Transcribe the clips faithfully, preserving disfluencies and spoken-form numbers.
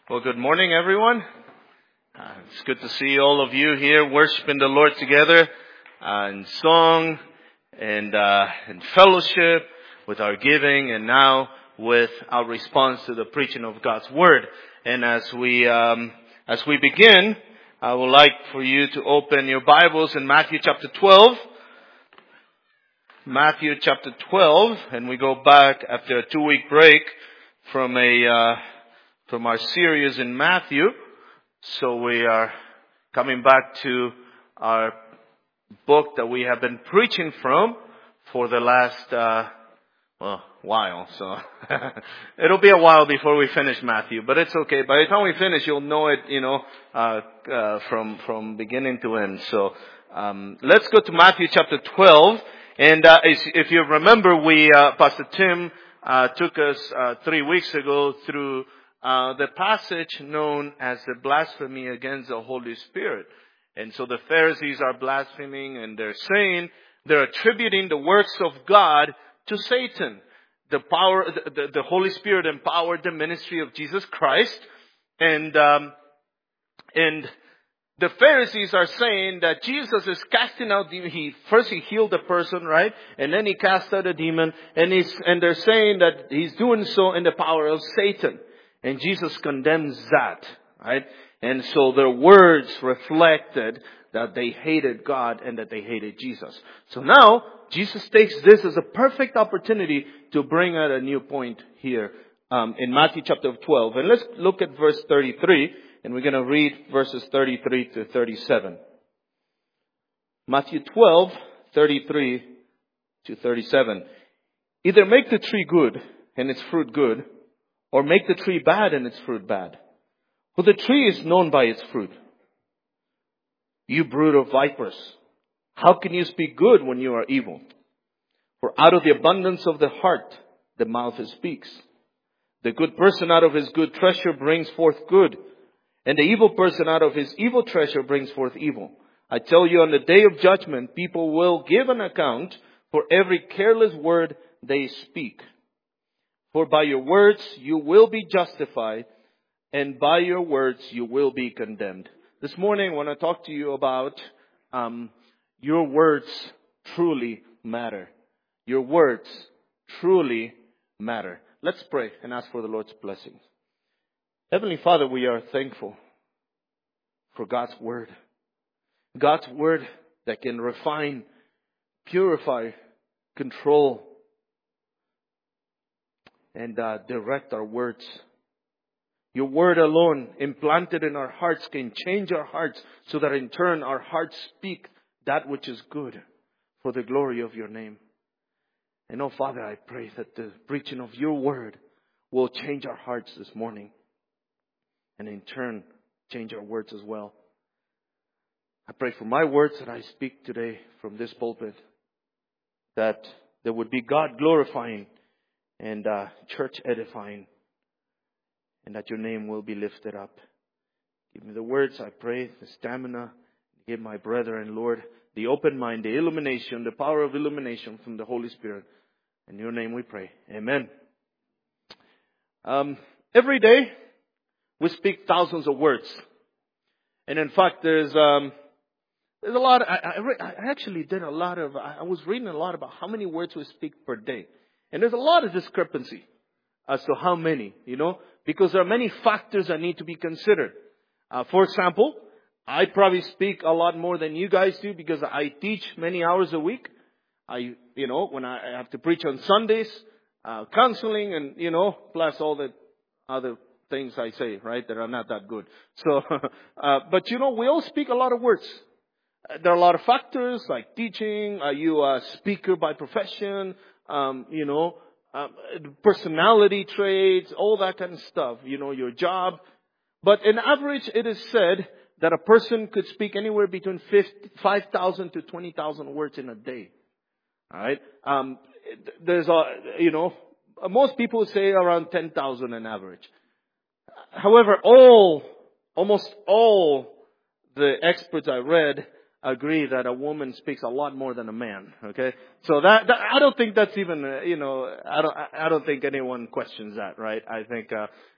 Well, good morning, everyone. Uh, it's good to see all of you here worshiping the Lord together uh, in song and uh, in fellowship with our giving, and now with our response to the preaching of God's Word. And as we um, as we begin, I would like for you to open your Bibles in Matthew chapter twelve. Matthew chapter twelve, and we go back after a two-week break from a uh, from our series in Matthew. So we are coming back to our book that we have been preaching from for the last uh, well while. So it'll be a while before we finish Matthew, but it's okay. By the time we finish, you'll know it, you know, uh, uh, from from beginning to end. So um, let's go to Matthew chapter twelve. And uh, if you remember, we uh, Pastor Tim uh, took us uh, three weeks ago through uh, the passage known as the blasphemy against the Holy Spirit. And so the Pharisees are blaspheming, and they're saying they're attributing the works of God to Satan. The power, the, the, the Holy Spirit empowered the ministry of Jesus Christ, and um, and. The Pharisees are saying that Jesus is casting out demons. He first he healed the person, right? And then he cast out a demon. And he's and they're saying that he's doing so in the power of Satan. And Jesus condemns that, right? And so their words reflected that they hated God and that they hated Jesus. So now Jesus takes this as a perfect opportunity to bring out a new point here um, in Matthew chapter twelve. And let's look at verse thirty-three. And we're going to read verses thirty-three to thirty-seven. Matthew twelve, thirty-three to thirty-seven. Either make the tree good and its fruit good, or make the tree bad and its fruit bad. For the tree is known by its fruit. You brood of vipers, how can you speak good when you are evil? For out of the abundance of the heart, the mouth speaks. The good person out of his good treasure brings forth good, and the evil person out of his evil treasure brings forth evil. I tell you, on the day of judgment, people will give an account for every careless word they speak. For by your words you will be justified, and by your words you will be condemned. This morning I want to talk to you about um, your words truly matter. Your words truly matter. Let's pray and ask for the Lord's blessings. Heavenly Father, we are thankful for God's Word. God's Word that can refine, purify, control, and uh, direct our words. Your Word alone, implanted in our hearts, can change our hearts so that in turn our hearts speak that which is good for the glory of your name. And oh Father, I pray that the preaching of your Word will change our hearts this morning. And in turn, change our words as well. I pray for my words that I speak today from this pulpit, that there would be God glorifying and uh, church edifying, and that your name will be lifted up. Give me the words, I pray, the stamina. Give my brethren, Lord, the open mind, the illumination, the power of illumination from the Holy Spirit. In your name we pray. Amen. Um, every day, we speak thousands of words. And in fact, there's um, there's a lot. Of, I, I, re- I actually did a lot of, I was reading a lot about how many words we speak per day. And there's a lot of discrepancy as to how many, you know, because there are many factors that need to be considered. Uh, for example, I probably speak a lot more than you guys do because I teach many hours a week. I, you know, when I have to preach on Sundays, uh, counseling, and, you know, plus all the other things I say, right, that are not that good. So, uh, but you know, we all speak a lot of words. There are a lot of factors like teaching. Are you a speaker by profession? Um, you know, uh, personality traits, all that kind of stuff. You know, your job. But in average, it is said that a person could speak anywhere between five thousand to twenty thousand words in a day. All right. Um, there's a, you know, most people say around ten thousand on average. However, all, almost all the experts I read agree that a woman speaks a lot more than a man. Okay, so that, that I don't think that's even, uh, you know, I don't, I don't think anyone questions that, right? I think uh,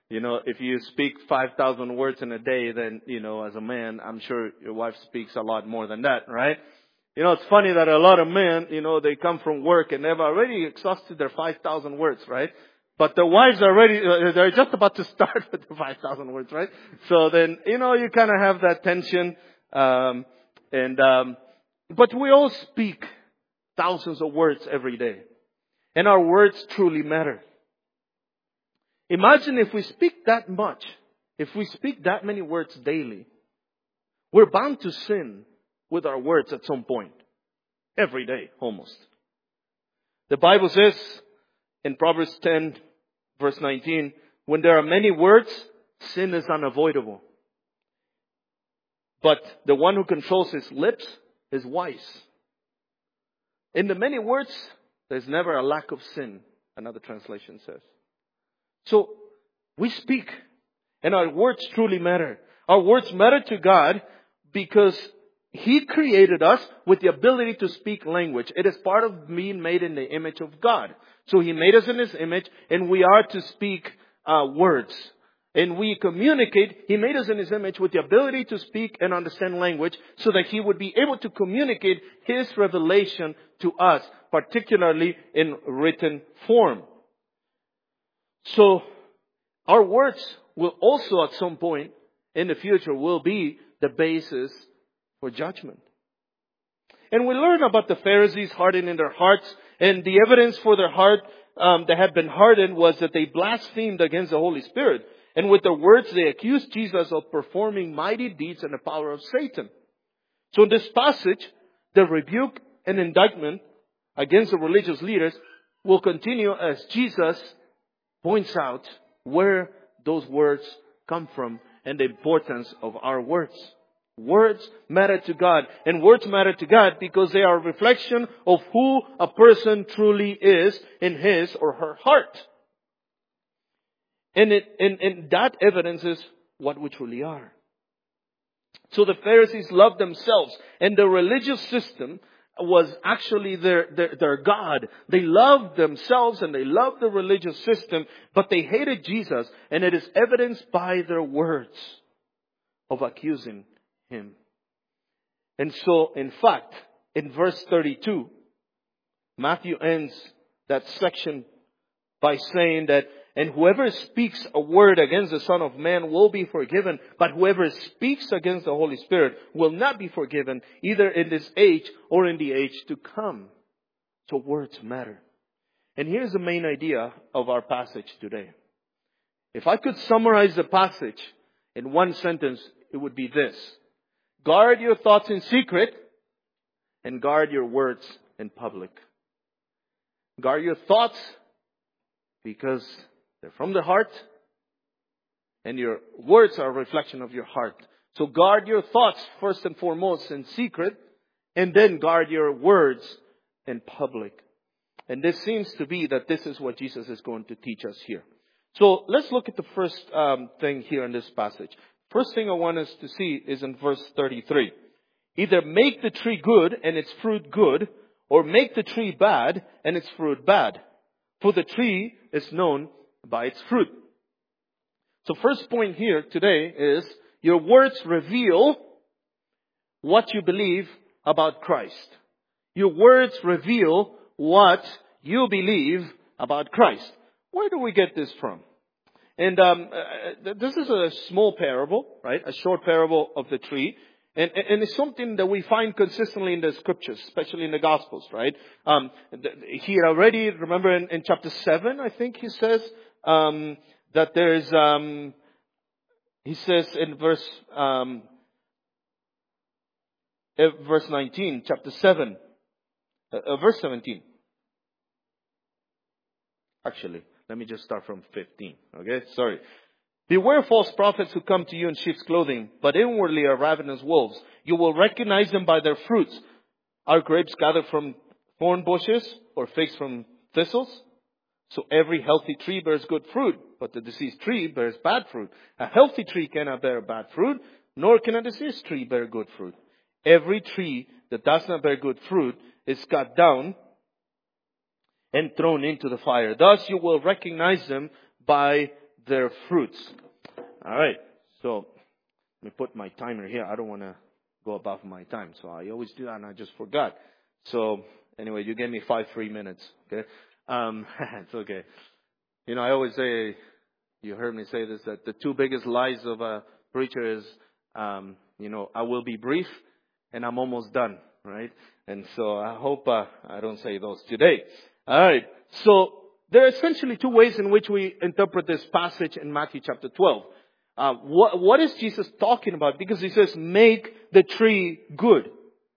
You know, if you speak five thousand words in a day, then, you know, as a man, I'm sure your wife speaks a lot more than that, right? You know, it's funny that a lot of men, you know, they come from work and they've already exhausted their five thousand words, right? But the wives are already, they're just about to start with the five thousand words, right? So then, you know, you kind of have that tension. Um, and, um, but we all speak thousands of words every day. And our words truly matter. Imagine if we speak that much, if we speak that many words daily, we're bound to sin with our words at some point. Every day, almost. The Bible says in Proverbs ten, verse nineteen, when there are many words, sin is unavoidable. But the one who controls his lips is wise. In the many words, there's never a lack of sin, another translation says. So, we speak, and our words truly matter. Our words matter to God because He created us with the ability to speak language. It is part of being made in the image of God. So He made us in His image, and we are to speak uh, words. And we communicate. He made us in His image with the ability to speak and understand language so that He would be able to communicate His revelation to us, particularly in written form. So, our words will also at some point in the future will be the basis for judgment. And we learn about the Pharisees hardening their hearts, and the evidence for their heart um, that had been hardened was that they blasphemed against the Holy Spirit. And with their words, they accused Jesus of performing mighty deeds in the power of Satan. So in this passage, the rebuke and indictment against the religious leaders will continue as Jesus points out where those words come from and the importance of our words. Words matter to God. And words matter to God because they are a reflection of who a person truly is in his or her heart. And, it, and, and that evidences what we truly are. So the Pharisees loved themselves, and the religious system was actually their, their, their God. They loved themselves and they loved the religious system, but they hated Jesus, and it is evidenced by their words of accusing Him. And so, in fact, in verse thirty-two, Matthew ends that section by saying that, and whoever speaks a word against the Son of Man will be forgiven, but whoever speaks against the Holy Spirit will not be forgiven, either in this age or in the age to come. So words matter. And here's the main idea of our passage today. If I could summarize the passage in one sentence, it would be this: guard your thoughts in secret and guard your words in public. Guard your thoughts because they're from the heart, and your words are a reflection of your heart. So guard your thoughts first and foremost in secret, and then guard your words in public. And this seems to be that this is what Jesus is going to teach us here. So let's look at the first um, thing here in this passage. First thing I want us to see is in verse thirty-three. Either make the tree good and its fruit good, or make the tree bad and its fruit bad. For the tree is known by its fruit. So first point here today is your words reveal what you believe about Christ. Your words reveal what you believe about Christ. Where do we get this from? And um, uh, this is a small parable, right? A short parable of the tree. And, and it's something that we find consistently in the scriptures, especially in the Gospels, right? Um, he already, remember in, in chapter seven, I think he says, um, that there is, um, he says in verse, um, verse nineteen, chapter seven, uh, verse seventeen. Actually, let me just start from fifteen, okay? Sorry. Beware false prophets who come to you in sheep's clothing, but inwardly are ravenous wolves. You will recognize them by their fruits. Are grapes gathered from thorn bushes or figs from thistles? So every healthy tree bears good fruit, but the diseased tree bears bad fruit. A healthy tree cannot bear bad fruit, nor can a diseased tree bear good fruit. Every tree that does not bear good fruit is cut down and thrown into the fire. Thus you will recognize them by their fruits. All right. So let me put my timer here. I don't want to go above my time. So I always do that and I just forgot. So anyway, you gave me five free minutes. Okay. Um, it's okay. You know, I always say, you heard me say this, that the two biggest lies of a preacher is, um, you know, I will be brief and I'm almost done, right? And so I hope uh, I don't say those today. All right. So there are essentially two ways in which we interpret this passage in Matthew chapter twelve. Uh, what, what is Jesus talking about? Because he says, make the tree good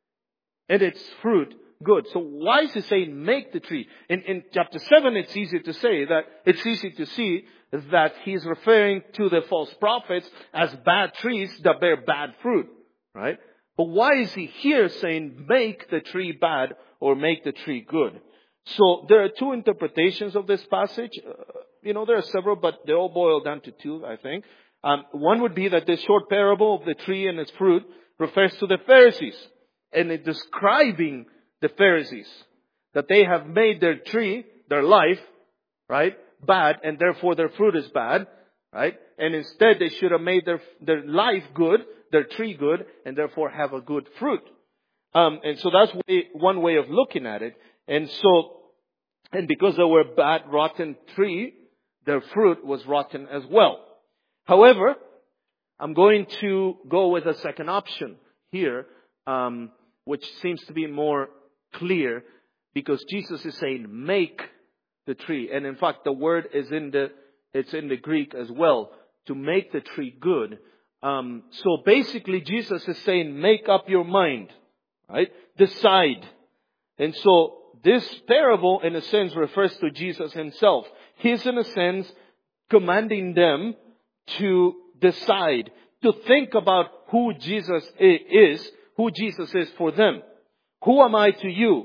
and its fruit good. So why is he saying make the tree? In, in chapter seven, it's easy to say that, it's easy to see that he's referring to the false prophets as bad trees that bear bad fruit, right? But why is he here saying make the tree bad or make the tree good? So there are two interpretations of this passage. Uh, you know, there are several, but they all boil down to two, I think. Um, one would be that this short parable of the tree and its fruit refers to the Pharisees. And it's describing the Pharisees. That they have made their tree, their life, right, bad, and therefore their fruit is bad, right? And instead they should have made their their life good, their tree good, and therefore have a good fruit. Um, and so that's way, one way of looking at it. And so, and because they were a bad, rotten tree, their fruit was rotten as well. However, I'm going to go with a second option here, um, which seems to be more clear, because Jesus is saying, make the tree. And in fact, the word is in the, it's in the Greek as well, to make the tree good. Um, so basically, Jesus is saying, make up your mind, right? Decide. And so this parable, in a sense, refers to Jesus himself. He's, in a sense, commanding them to decide, to think about who Jesus is, who Jesus is for them. Who am I to you?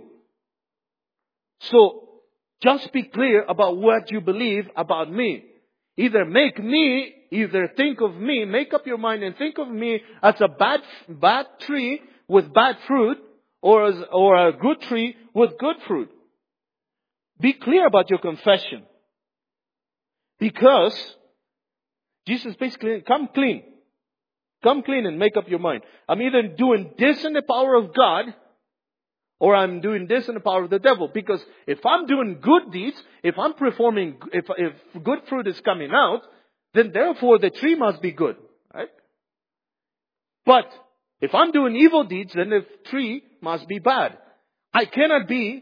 So, just be clear about what you believe about me. Either make me, either think of me, make up your mind and think of me as a bad, bad tree with bad fruit, or as, or a good tree with good fruit. Be clear about your confession. Because Jesus basically, come clean. Come clean and make up your mind. I'm either doing this in the power of God, or I'm doing this in the power of the devil. Because if I'm doing good deeds, if I'm performing, if, if good fruit is coming out, then therefore the tree must be good. Right? But if I'm doing evil deeds, then the tree must be bad. I cannot be,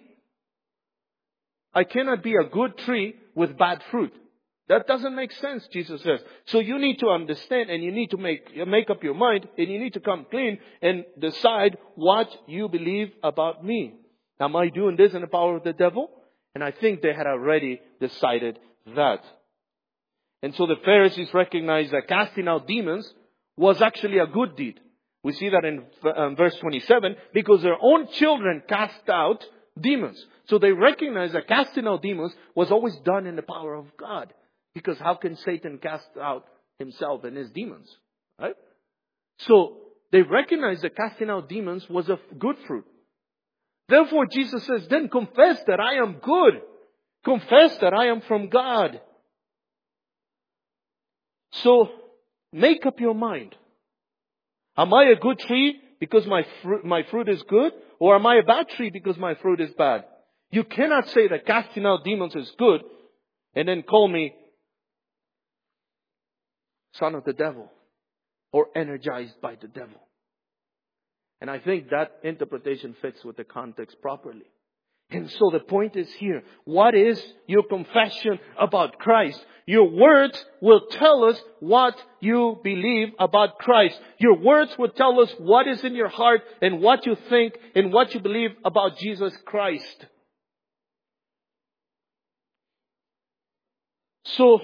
I cannot be a good tree with bad fruit. That doesn't make sense, Jesus says. So you need to understand and you need to make, make up your mind and you need to come clean and decide what you believe about me. Am I doing this in the power of the devil? And I think they had already decided that. And so the Pharisees recognized that casting out demons was actually a good deed. We see that in um, verse twenty-seven, because their own children cast out demons. So they recognized that casting out demons was always done in the power of God. Because how can Satan cast out himself and his demons? Right? So they recognized that casting out demons was a good fruit. Therefore Jesus says, then confess that I am good. Confess that I am from God. So make up your mind. Am I a good tree because my fruit, my fruit is good? Or am I a bad tree because my fruit is bad? You cannot say that casting out demons is good and then call me son of the devil or energized by the devil. And I think that interpretation fits with the context properly. And so the point is here. What is your confession about Christ? Your words will tell us what you believe about Christ. Your words will tell us what is in your heart and what you think and what you believe about Jesus Christ. So,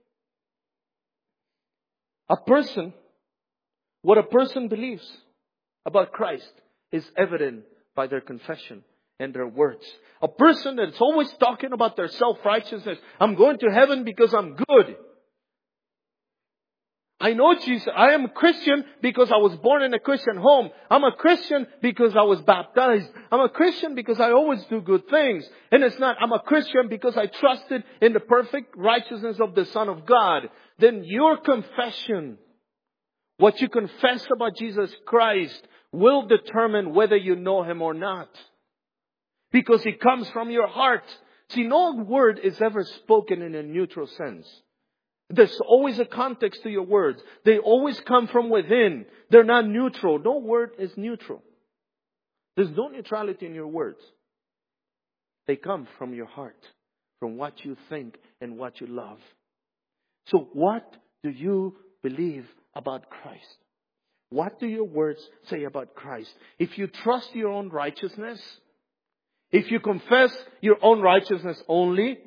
a person, what a person believes about Christ is evident by their confession and their words. A person that's always talking about their self-righteousness. I'm going to heaven because I'm good. I know Jesus. I am a Christian because I was born in a Christian home. I'm a Christian because I was baptized. I'm a Christian because I always do good things. And it's not, I'm a Christian because I trusted in the perfect righteousness of the Son of God. Then your confession, what you confess about Jesus Christ, will determine whether you know Him or not. Because it comes from your heart. See, no word is ever spoken in a neutral sense. There's always a context to your words. They always come from within. They're not neutral. No word is neutral. There's no neutrality in your words. They come from your heart, from what you think and what you love. So what do you believe about Christ? What do your words say about Christ? If you trust your own righteousness, if you confess your own righteousness only,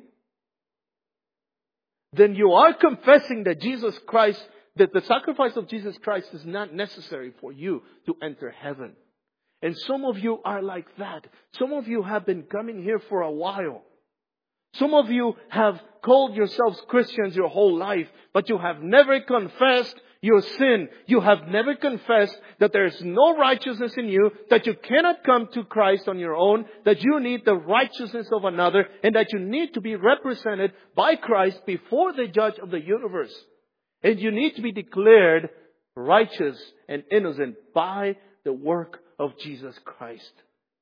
then you are confessing that Jesus Christ, that the sacrifice of Jesus Christ is not necessary for you to enter heaven. And some of you are like that. Some of you have been coming here for a while. Some of you have called yourselves Christians your whole life, but you have never confessed your sin. You have never confessed that there is no righteousness in you, that you cannot come to Christ on your own, that you need the righteousness of another, and that you need to be represented by Christ before the judge of the universe. And you need to be declared righteous and innocent by the work of Jesus Christ.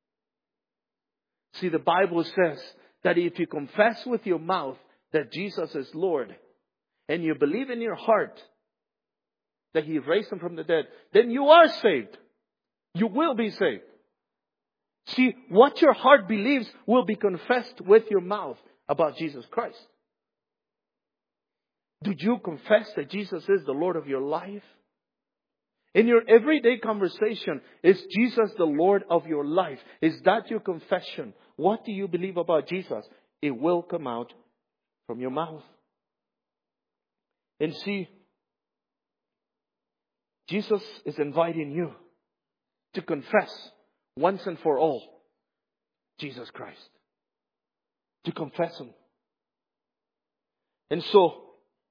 See, the Bible says that if you confess with your mouth that Jesus is Lord, and you believe in your heart that He raised Him from the dead, then you are saved. You will be saved. See, what your heart believes will be confessed with your mouth about Jesus Christ. Do you confess that Jesus is the Lord of your life? In your everyday conversation, is Jesus the Lord of your life? Is that your confession? What do you believe about Jesus? It will come out from your mouth. And see, Jesus is inviting you to confess once and for all Jesus Christ. To confess Him. And so,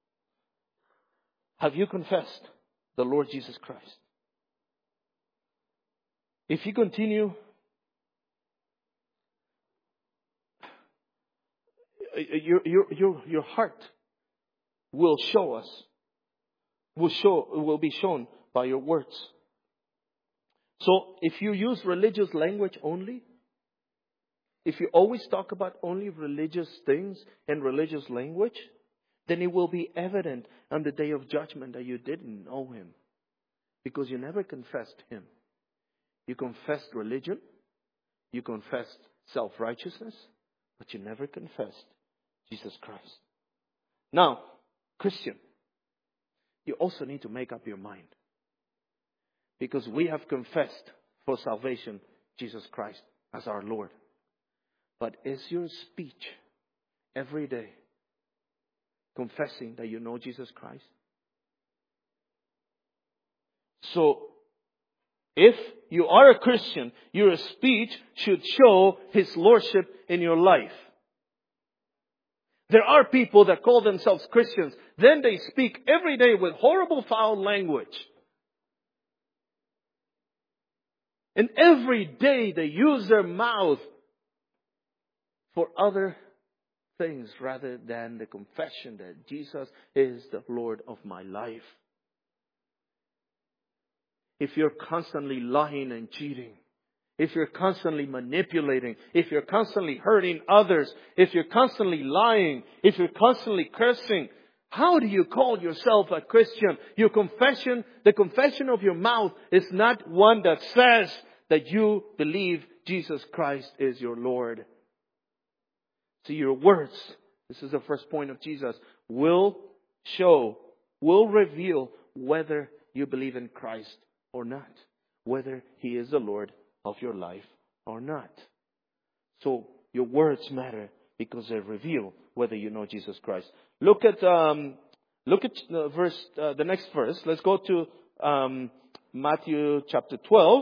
have you confessed the Lord Jesus Christ? If you continue, your, your, your, your heart will show us, will show, will be shown by your words. So if you use religious language only, if you always talk about only religious things and religious language, then it will be evident on the day of judgment that you didn't know Him. Because you never confessed Him. You confessed religion. You confessed self-righteousness. But you never confessed Jesus Christ. Now, Christian, you also need to make up your mind. Because we have confessed for salvation Jesus Christ as our Lord. But is your speech every day confessing that you know Jesus Christ? So, if you are a Christian, your speech should show His Lordship in your life. There are people that call themselves Christians. Then they speak every day with horrible foul language. And every day they use their mouth for other things rather than the confession that Jesus is the Lord of my life. If you're constantly lying and cheating, if you're constantly manipulating, if you're constantly hurting others, if you're constantly lying, if you're constantly cursing, how do you call yourself a Christian? Your confession, the confession of your mouth is not one that says that you believe Jesus Christ is your Lord. So your words, this is the first point of Jesus, will show, will reveal whether you believe in Christ or not. Whether He is the Lord of your life or not. So your words matter because they reveal whether you know Jesus Christ. Look at um, look at the verse, uh, the next verse. Let's go to um, Matthew chapter twelve,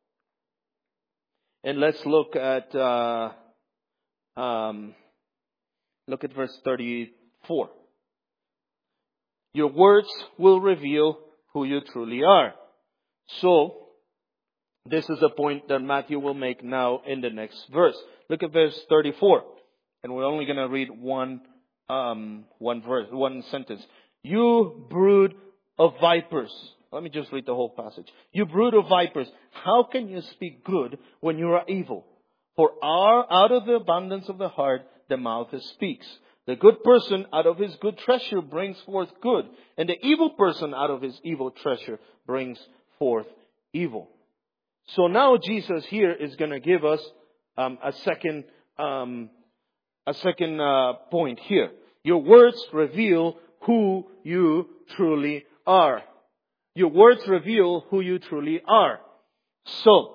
and let's look at uh, um, look at verse thirty-four. Your words will reveal who you truly are. So, this is a point that Matthew will make now in the next verse. Look at verse thirty-four. And we're only going to read one, um, one verse, one sentence. You brood of vipers. Let me just read the whole passage. You brood of vipers, how can you speak good when you are evil? For our, out of the abundance of the heart, the mouth speaks. The good person out of his good treasure brings forth good. And the evil person out of his evil treasure brings forth evil. So now Jesus here is going to give us um, a second, um, a second uh, point here. Your words reveal who you truly are. Your words reveal who you truly are. So,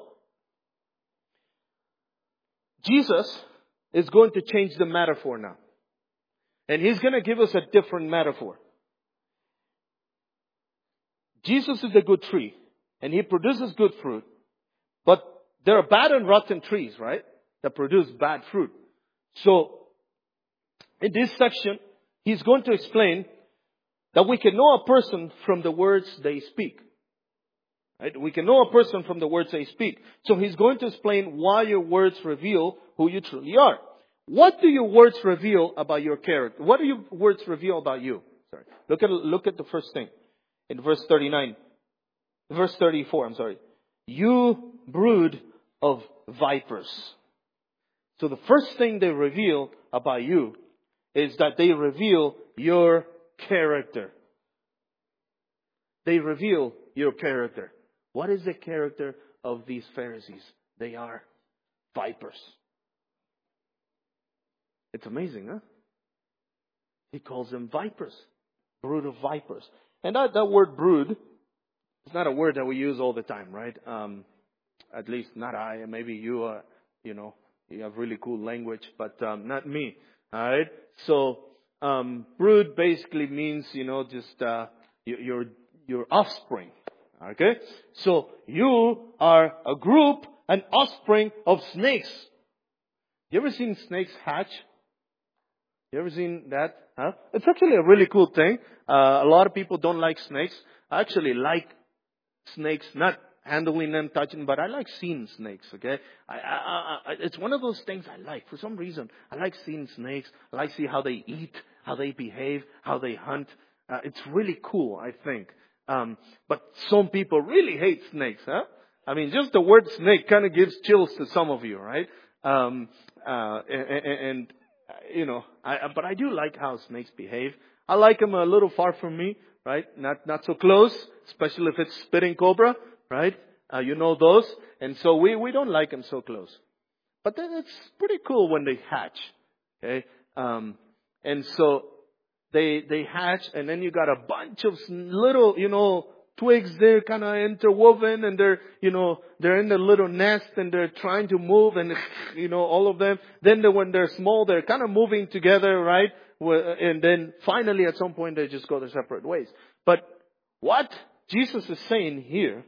Jesus is going to change the metaphor now. And He's going to give us a different metaphor. Jesus is a good tree. And He produces good fruit. But there are bad and rotten trees, right? That produce bad fruit. So, in this section, He's going to explain that we can know a person from the words they speak. Right? We can know a person from the words they speak. So He's going to explain why your words reveal who you truly are. What do your words reveal about your character? What do your words reveal about you? Sorry. Look at, look at the first thing. In verse thirty-nine. Verse thirty-four, I'm sorry. You brood of vipers. So the first thing they reveal about you is that they reveal your character. They reveal your character. What is the character of these Pharisees? They are vipers. It's amazing, huh? He calls them vipers. Brood of vipers. And that, that word brood is not a word that we use all the time, right? Um, at least not I. Maybe you are, you know, you have really cool language, but um, not me. All right? So, um, brood basically means, you know, just uh, your your offspring. Okay? So, you are a group, an offspring of snakes. You ever seen snakes hatch? You ever seen that? Huh? It's actually a really cool thing. Uh, a lot of people don't like snakes. I actually like snakes, not handling them, touching, but I like seeing snakes, okay? I, I, I, it's one of those things I like. For some reason, I like seeing snakes. I like seeing how they eat, how they behave, how they hunt. Uh, it's really cool, I think. Um, but some people really hate snakes, huh? I mean, just the word snake kind of gives chills to some of you, right? Um, uh, and, and you know, I, but I do like how snakes behave. I like them a little far from me, right? Not not so close, especially if it's spitting cobra, right? Uh, you know those. And so we, we don't like them so close. But then it's pretty cool when they hatch, okay? Um, and so they they hatch, and then you got a bunch of little, you know, twigs there kind of interwoven, and they're, you know, they're in the little nest, and they're trying to move, and, you know, all of them. Then they, when they're small, they're kind of moving together, right? And then finally at some point they just go their separate ways. But what Jesus is saying here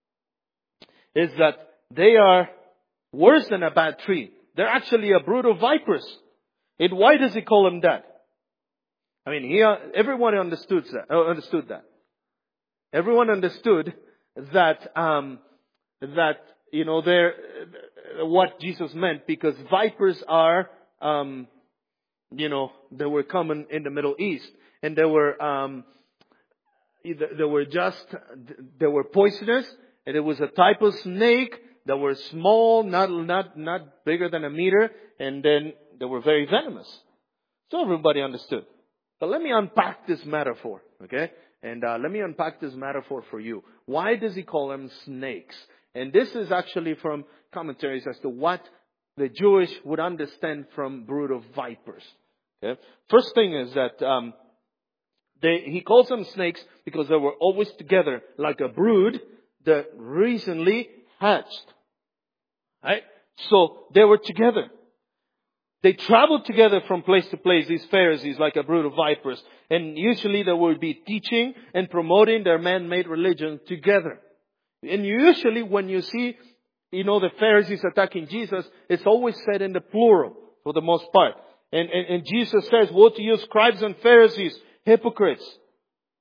is that they are worse than a bad tree. They're actually a brood of vipers. And why does He call them that? I mean, he, everyone understood that. Understood that. Everyone understood that, um, that, you know, they're, what Jesus meant, because vipers are, um, you know, they were common in the Middle East, and they were, um, they were just, they were poisonous, and it was a type of snake that were small, not, not, not bigger than a meter, and then they were very venomous. So everybody understood. But let me unpack this metaphor, okay? And uh, let me unpack this metaphor for you. Why does He call them snakes? And this is actually from commentaries as to what the Jewish would understand from brood of vipers. Okay? First thing is that um, they, He calls them snakes because they were always together like a brood that recently hatched. Right? So they were together. They traveled together from place to place, these Pharisees, like a brood of vipers. And usually they would be teaching and promoting their man-made religion together. And usually when you see, you know, the Pharisees attacking Jesus, it's always said in the plural for the most part. And, and, and Jesus says, woe to you, scribes and Pharisees, hypocrites.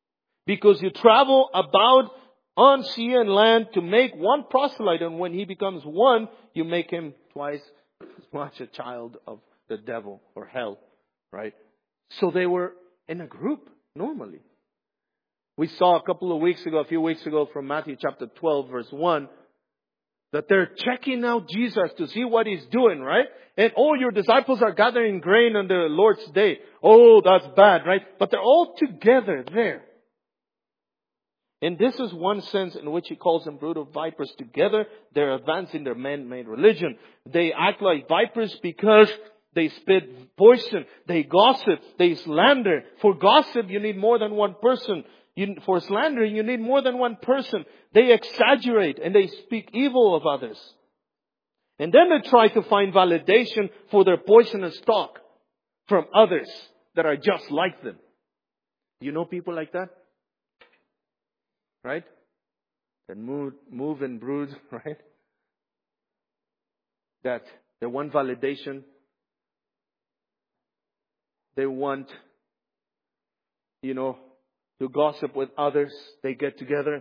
Because you travel about on sea and land to make one proselyte, and when he becomes one, you make him twice as much a child of the devil or hell, right? So they were in a group normally. We saw a couple of weeks ago, a few weeks ago from Matthew chapter twelve, verse one, that they're checking out Jesus to see what He's doing, right? And all your disciples are gathering grain on the Lord's day. Oh, that's bad, right? But they're all together there. And this is one sense in which He calls them brood of vipers. Together, they're advancing their man-made religion. They act like vipers because they spit poison. They gossip. They slander. For gossip, you need more than one person. You, for slandering, you need more than one person. They exaggerate and they speak evil of others. And then they try to find validation for their poisonous talk from others that are just like them. You know people like that? Right? That move, move and brood, right? That they want validation. They want, you know, to gossip with others. They get together.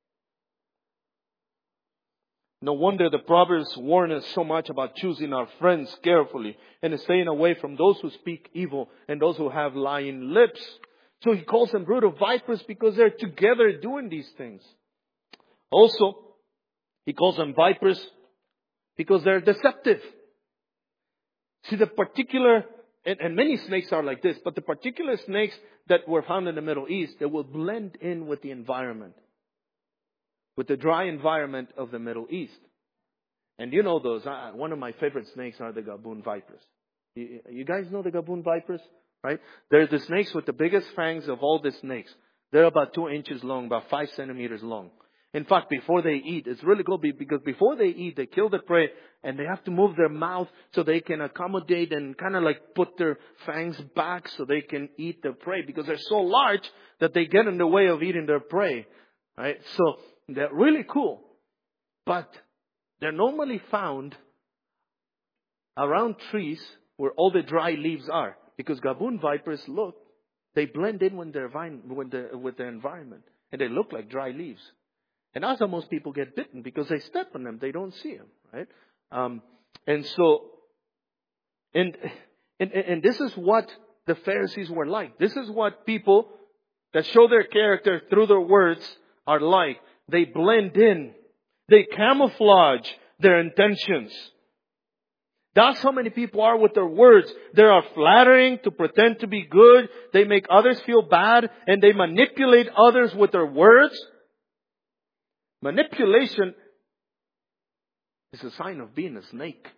No wonder the Proverbs warn us so much about choosing our friends carefully and staying away from those who speak evil and those who have lying lips. So He calls them brood of vipers because they're together doing these things. Also, He calls them vipers because they're deceptive. See, the particular, and, and many snakes are like this, but the particular snakes that were found in the Middle East, they will blend in with the environment, with the dry environment of the Middle East. And you know those. Uh, one of my favorite snakes are the Gaboon vipers. You, you guys know the Gaboon vipers, right? They're the snakes with the biggest fangs of all the snakes. They're about two inches long, about five centimeters long. In fact, before they eat, it's really cool because before they eat, they kill the prey and they have to move their mouth so they can accommodate and kind of like put their fangs back so they can eat the prey because they're so large that they get in the way of eating their prey, right? So they're really cool, but they're normally found around trees where all the dry leaves are because Gaboon vipers look, they blend in with their, vine, with, the, with their environment and they look like dry leaves. And that's how most people get bitten because they step on them. They don't see them, right? Um, and so, and, and, and this is what the Pharisees were like. This is what people that show their character through their words are like. They blend in. They camouflage their intentions. That's how many people are with their words. They are flattering to pretend to be good. They make others feel bad and they manipulate others with their words. Manipulation is a sign of being a snake.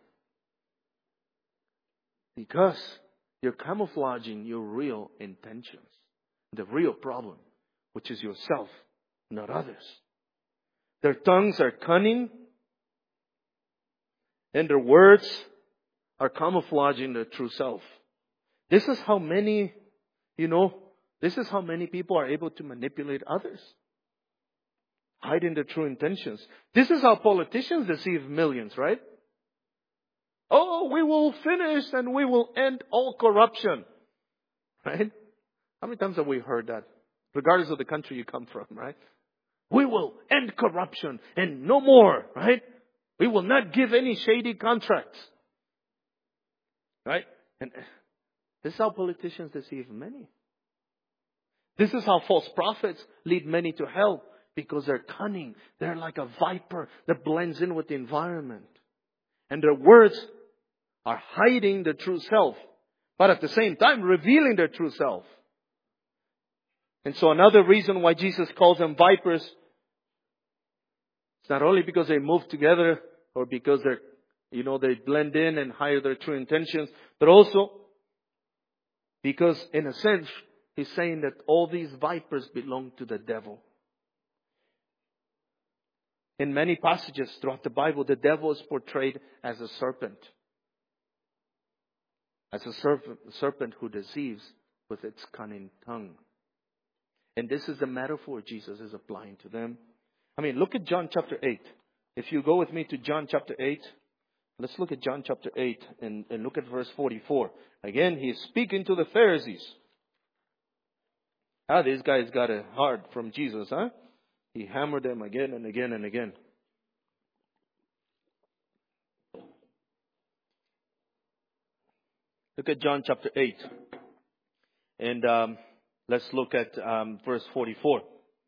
Because you're camouflaging your real intentions. The real problem, which is yourself, not others. Their tongues are cunning. And their words are camouflaging their true self. This is how many, you know, this is how many people are able to manipulate others. Hiding their true intentions. This is how politicians deceive millions, right? Oh, we will finish and we will end all corruption. Right? How many times have we heard that? Regardless of the country you come from, right? We will end corruption and no more, right? We will not give any shady contracts. Right? And this is how politicians deceive many. This is how false prophets lead many to hell. Because they're cunning. They're like a viper that blends in with the environment. And their words are hiding their true self. But at the same time, revealing their true self. And so another reason why Jesus calls them vipers. It's not only because they move together. Or because they're, you know, they blend in and hide their true intentions. But also because in a sense, He's saying that all these vipers belong to the devil. In many passages throughout the Bible, the devil is portrayed as a serpent. As a serpent, serpent who deceives with its cunning tongue. And this is the metaphor Jesus is applying to them. I mean, look at John chapter eight. If you go with me to John chapter eight, let's look at John chapter eight and, and look at verse forty-four. Again, he is speaking to the Pharisees. Ah, these guys got a heart from Jesus, huh? He hammered them again and again and again. Look at John chapter eight. And um, let's look at um, verse forty-four.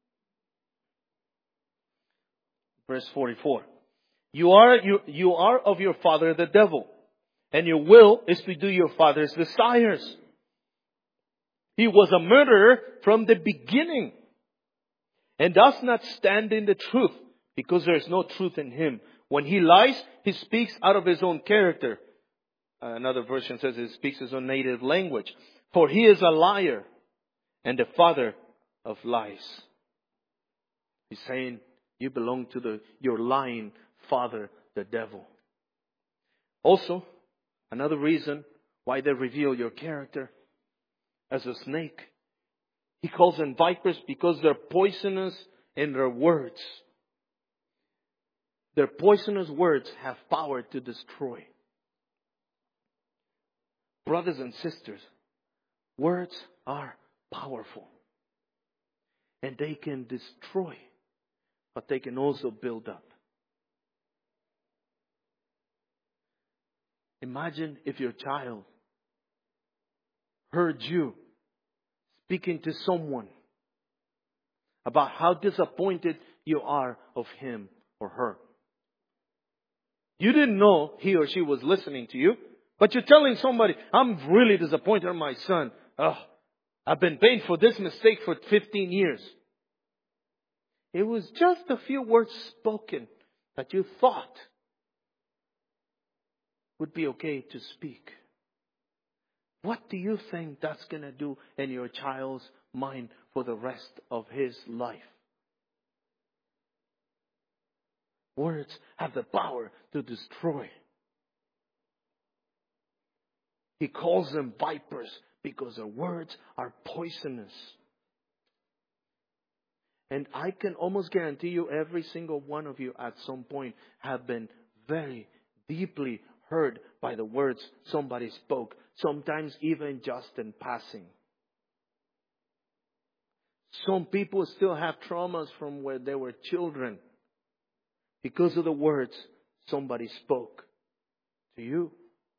Verse forty-four. You are, you, you are of your father the devil, and your will is to do your father's desires. He was a murderer from the beginning, and does not stand in the truth, because there is no truth in him. When he lies, he speaks out of his own character. Another version says he speaks his own native language. For he is a liar and the father of lies. He's saying you belong to the your lying father, the devil. Also, another reason why they reveal your character as a snake. He calls them vipers because they're poisonous in their words. Their poisonous words have power to destroy. Brothers and sisters, words are powerful. And they can destroy, but they can also build up. Imagine if your child heard you speaking to someone about how disappointed you are of him or her. You didn't know he or she was listening to you, but you're telling somebody, I'm really disappointed in my son. Oh, I've been paying for this mistake for fifteen years. It was just a few words spoken that you thought would be okay to speak. What do you think that's going to do in your child's mind for the rest of his life? Words have the power to destroy. He calls them vipers because their words are poisonous. And I can almost guarantee you every single one of you at some point have been very deeply hurt by the words somebody spoke. Sometimes even just in passing. Some people still have traumas from where they were children because of the words somebody spoke to you.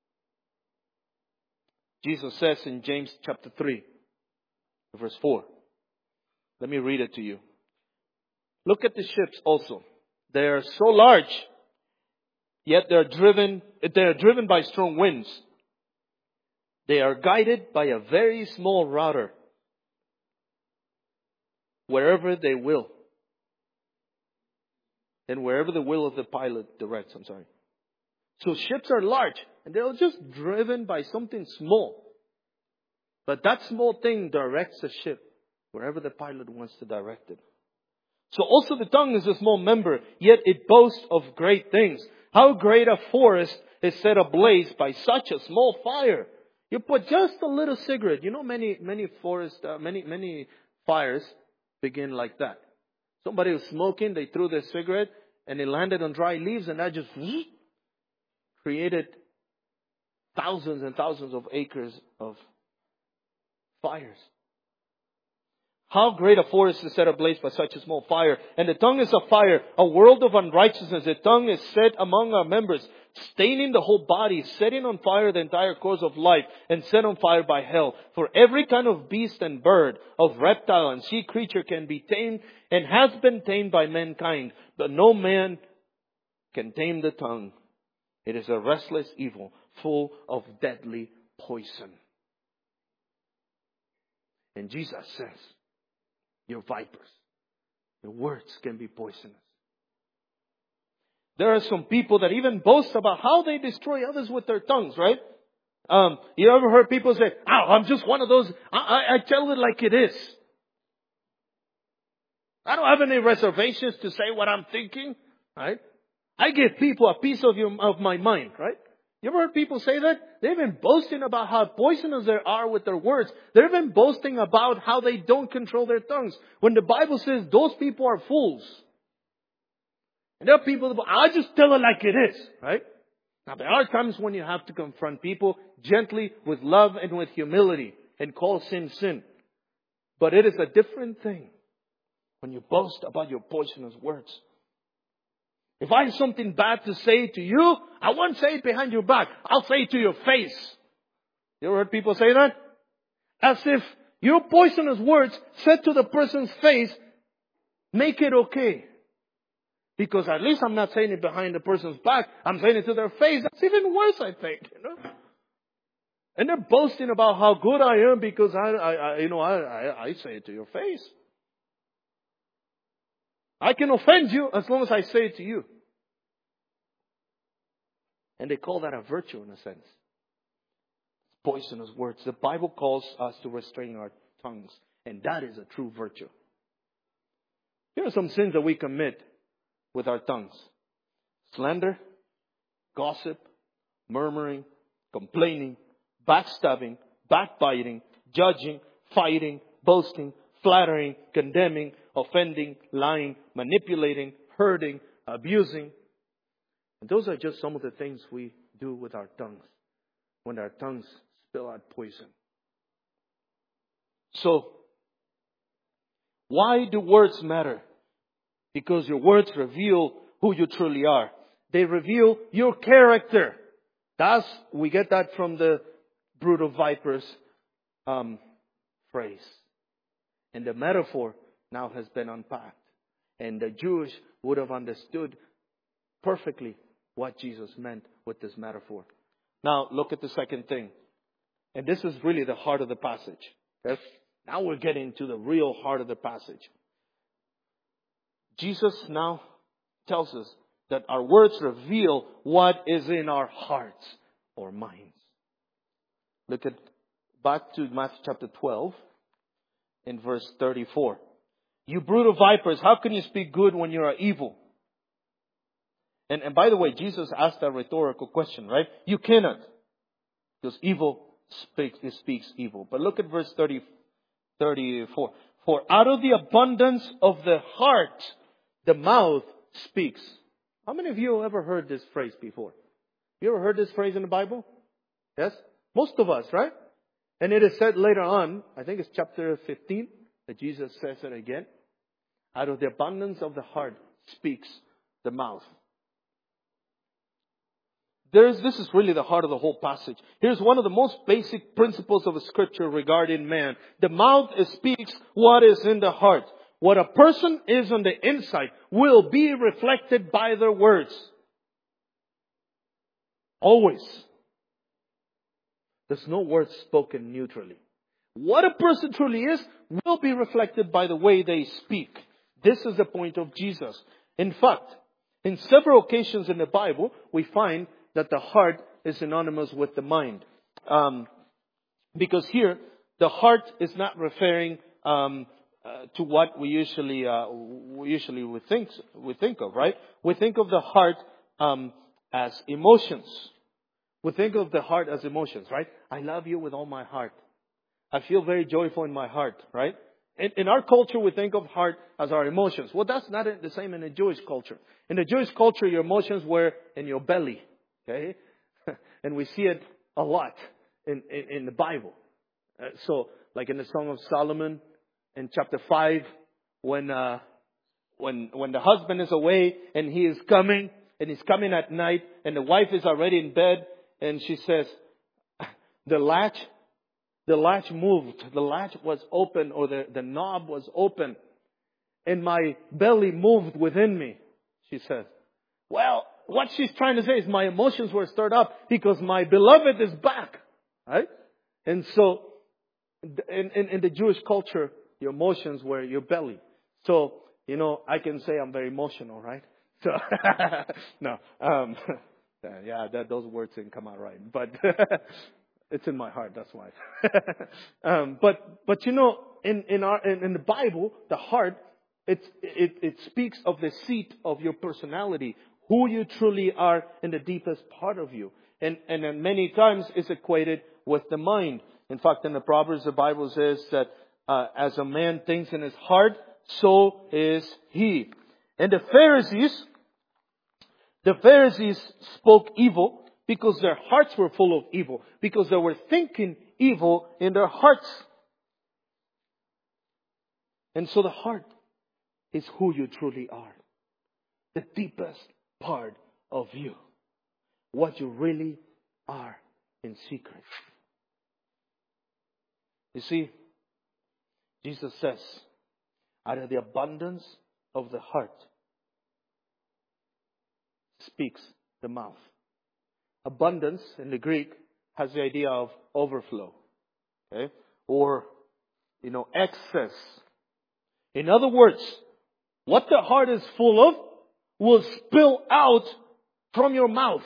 Jesus says in James chapter three, verse four. Let me read it to you. Look at the ships also. They are so large, yet they are driven, they are driven by strong winds. They are guided by a very small rudder, wherever they will. And wherever the will of the pilot directs, I'm sorry. So ships are large, and they're just driven by something small. But that small thing directs the ship wherever the pilot wants to direct it. So also the tongue is a small member, yet it boasts of great things. How great a forest is set ablaze by such a small fire. You put just a little cigarette. You know, many, many forest, uh, many, many fires begin like that. Somebody was smoking, they threw their cigarette, and it landed on dry leaves, and that just whoosh, created thousands and thousands of acres of fires. How great a forest is set ablaze by such a small fire. And the tongue is a fire, a world of unrighteousness. The tongue is set among our members, staining the whole body, setting on fire the entire course of life, and set on fire by hell. For every kind of beast and bird, of reptile and sea creature can be tamed, and has been tamed by mankind. But no man can tame the tongue. It is a restless evil, full of deadly poison. And Jesus says, you're vipers. Your words can be poisonous. There are some people that even boast about how they destroy others with their tongues, right? Um, you ever heard people say, oh, I'm just one of those, I, I, I tell it like it is. I don't have any reservations to say what I'm thinking, right? I give people a piece of, your, of my mind, right? You ever heard people say that? They've been boasting about how poisonous they are with their words. They've been boasting about how they don't control their tongues. When the Bible says those people are fools. And there are people that, I just tell it like it is, right? Now there are times when you have to confront people gently with love and with humility and call sin sin. But it is a different thing when you boast about your poisonous words. If I have something bad to say to you, I won't say it behind your back. I'll say it to your face. You ever heard people say that? As if your poisonous words said to the person's face, make it okay. Because at least I'm not saying it behind the person's back. I'm saying it to their face. That's even worse, I think. You know? And they're boasting about how good I am because I, I, I you know, I, I, I say it to your face. I can offend you as long as I say it to you. And they call that a virtue in a sense. Poisonous words. The Bible calls us to restrain our tongues. And that is a true virtue. Here are some sins that we commit with our tongues. Slander, gossip, murmuring, complaining, backstabbing, backbiting, judging, fighting, boasting, flattering, condemning, offending, lying, manipulating, hurting, abusing. And those are just some of the things we do with our tongues when our tongues spill out poison. So, why do words matter? Because your words reveal who you truly are. They reveal your character. That's, we get that from the brood of vipers um, phrase. And the metaphor now has been unpacked. And the Jews would have understood perfectly what Jesus meant with this metaphor. Now, look at the second thing. And this is really the heart of the passage. Okay? Now we're getting to the real heart of the passage. Jesus now tells us that our words reveal what is in our hearts or minds. Look at back to Matthew chapter twelve in verse thirty-four. You brood of vipers, how can you speak good when you are evil? And, and by the way, Jesus asked a rhetorical question, right? You cannot. Because evil speaks, it speaks evil. But look at verse thirty, thirty-four. For out of the abundance of the heart, the mouth speaks. How many of you have ever heard this phrase before? You ever heard this phrase in the Bible? Yes? Most of us, right? And it is said later on, I think it's chapter fifteen, that Jesus says it again. Out of the abundance of the heart speaks the mouth. There's, this is really the heart of the whole passage. Here's one of the most basic principles of the Scripture regarding man. The mouth speaks what is in the heart. What a person is on the inside will be reflected by their words. Always. There's no word spoken neutrally. What a person truly is will be reflected by the way they speak. This is the point of Jesus. In fact, in several occasions in the Bible, we find that the heart is synonymous with the mind. Um, because here, the heart is not referring um, uh, to what we usually uh, we usually would think we think of, right? We think of the heart um, as emotions. We think of the heart as emotions, right? I love you with all my heart. I feel very joyful in my heart, right? In, in our culture, we think of heart as our emotions. Well, that's not the same in the Jewish culture. In the Jewish culture, your emotions were in your belly. Okay? And we see it a lot in, in, in the Bible. Uh, so, like in the Song of Solomon, in chapter five, when, uh, when, when the husband is away and he is coming, and he's coming at night, and the wife is already in bed, and she says, the latch, the latch moved, the latch was open, or the, the knob was open, and my belly moved within me, she says. Well, what she's trying to say is my emotions were stirred up because my beloved is back. Right? And so, in, in, in the Jewish culture, your emotions were your belly. So, you know, I can say I'm very emotional, right? So, no. Um, yeah, that, those words didn't come out right. But it's in my heart, that's why. um, but, but you know, in, in, our, in, in the Bible, the heart, it, it, it speaks of the seat of your personality. Who you truly are in the deepest part of you. And, and then many times it's equated with the mind. In fact, in the Proverbs, the Bible says that uh, as a man thinks in his heart, so is he. And the Pharisees, the Pharisees spoke evil because their hearts were full of evil. Because they were thinking evil in their hearts. And so the heart is who you truly are. The deepest part of you. What you really are in secret. You see, Jesus says, out of the abundance of the heart speaks the mouth. Abundance in the Greek has the idea of overflow. Okay? Or, you know, excess. In other words, what the heart is full of will spill out from your mouth.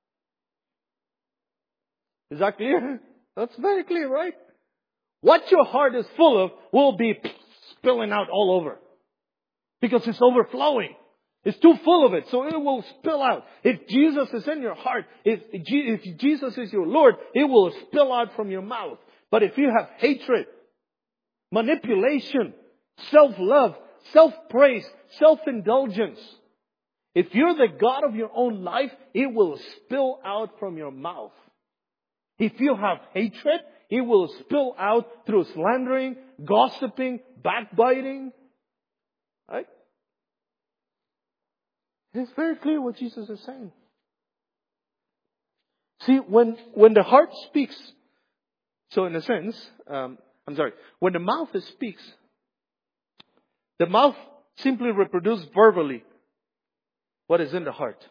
Is that clear? That's very clear, right? What your heart is full of will be spilling out all over. Because it's overflowing. It's too full of it, so it will spill out. If Jesus is in your heart, if, if Jesus is your Lord, it will spill out from your mouth. But if you have hatred, manipulation, self-love, self-praise, self-indulgence, if you're the God of your own life, it will spill out from your mouth. If you have hatred, it will spill out through slandering, gossiping, backbiting. Right? It's very clear what Jesus is saying. See, when, when the heart speaks, so in a sense, um, I'm sorry, when the mouth speaks, the mouth simply reproduces verbally what is in the heart.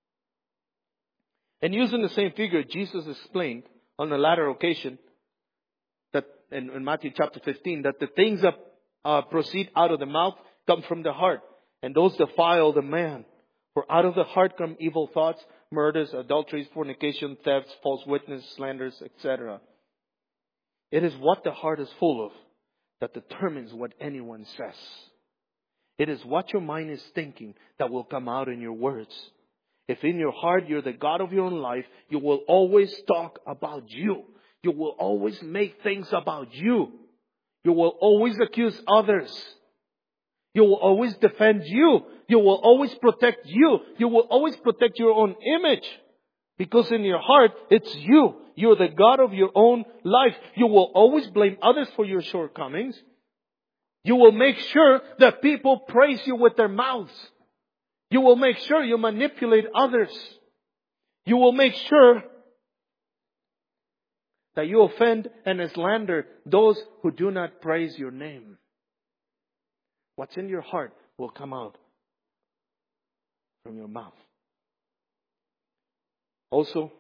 And using the same figure, Jesus explained on the latter occasion that in, in Matthew chapter fifteen, that the things that uh, proceed out of the mouth come from the heart, and those defile the man. For out of the heart come evil thoughts, murders, adulteries, fornication, thefts, false witness, slanders, et cetera. It is what the heart is full of that determines what anyone says. It is what your mind is thinking that will come out in your words. If in your heart you're the God of your own life, you will always talk about you. You will always make things about you. You will always accuse others. You will always defend you. You will always protect you. You will always protect your own image. Because in your heart, it's you. You're the God of your own life. You will always blame others for your shortcomings. You will make sure that people praise you with their mouths. You will make sure you manipulate others. You will make sure that you offend and slander those who do not praise your name. What's in your heart will come out from your mouth. Also,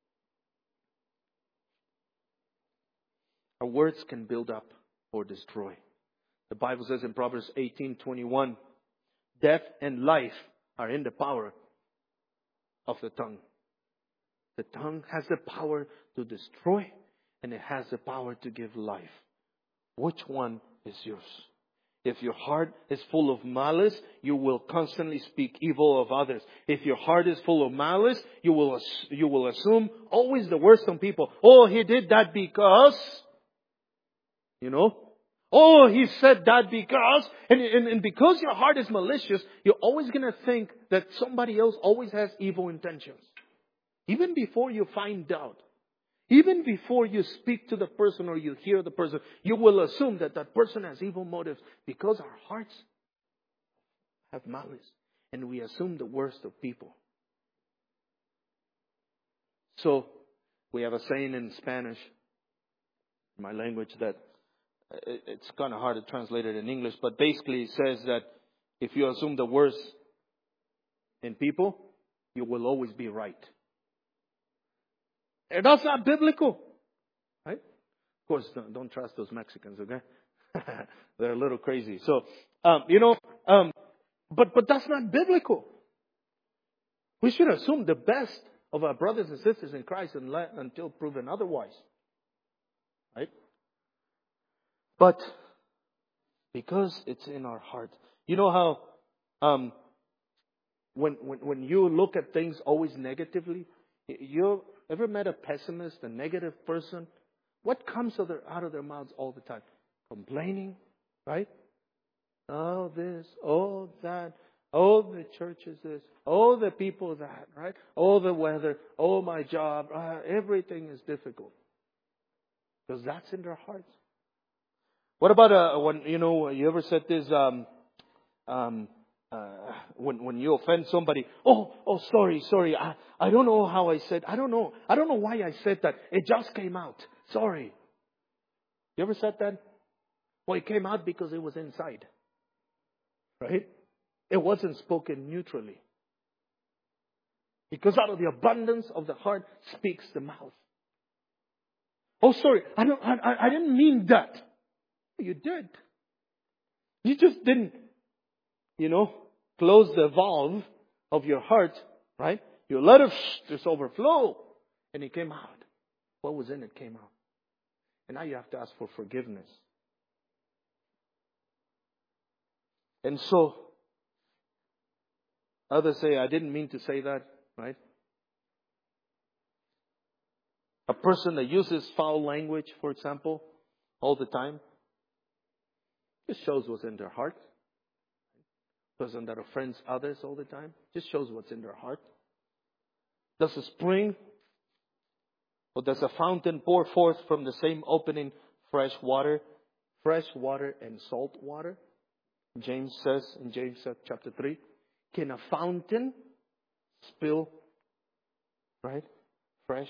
our words can build up or destroy. The Bible says in Proverbs eighteen twenty-one, death and life are in the power of the tongue. The tongue has the power to destroy, and it has the power to give life. Which one is yours? If your heart is full of malice, you will constantly speak evil of others. If your heart is full of malice, you will you will assume always the worst on people. Oh, he did that because, you know. Oh, he said that because, and, and, and because your heart is malicious, you're always going to think that somebody else always has evil intentions. Even before you find out. Even before you speak to the person or you hear the person, you will assume that that person has evil motives because our hearts have malice. And we assume the worst of people. So, we have a saying in Spanish, my language, that it's kind of hard to translate it in English, but basically it says that if you assume the worst in people, you will always be right. And that's not biblical. Right? Of course, don't, don't trust those Mexicans, okay? They're a little crazy. So, um, you know, um, but, but that's not biblical. We should assume the best of our brothers and sisters in Christ until proven otherwise. Right? But because it's in our heart. You know how um, when, when, when you look at things always negatively, you ever met a pessimist, a negative person? What comes out of their, out of their mouths all the time? Complaining, right? Oh, this, oh, that. Oh, the church is this. Oh, the people that, right? Oh, the weather. Oh, my job. Uh, everything is difficult. Because that's in their hearts. What about uh, when, you know, you ever said this, um, um, uh, when, when you offend somebody, oh, oh, sorry, sorry, I, I don't know how I said, I don't know, I don't know why I said that. It just came out. Sorry. You ever said that? Well, it came out because it was inside. Right? It wasn't spoken neutrally. Because out of the abundance of the heart speaks the mouth. Oh, sorry, I don't, I, I didn't mean that. You did. You just didn't, you know, close the valve of your heart, right? You let it just overflow, and it came out. What was in it came out. And now you have to ask for forgiveness. And so, others say, I didn't mean to say that, right? A person that uses foul language, for example, all the time, just shows what's in their heart. A person that offends others all the time, just shows what's in their heart. Does a spring or does a fountain pour forth from the same opening fresh water, fresh water and salt water? James says in James chapter three, can a fountain spill, right, fresh,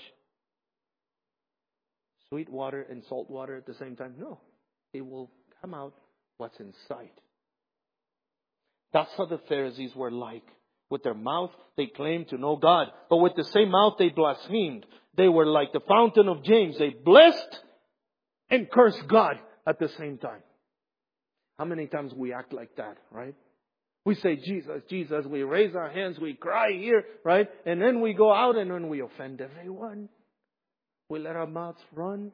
sweet water and salt water at the same time? No. It will come out what's inside. That's how the Pharisees were like. With their mouth, they claimed to know God. But with the same mouth, they blasphemed. They were like the fountain of James. They blessed and cursed God at the same time. How many times we act like that, right? We say, Jesus, Jesus. We raise our hands. We cry here, right? And then we go out and then we offend everyone. We let our mouths run.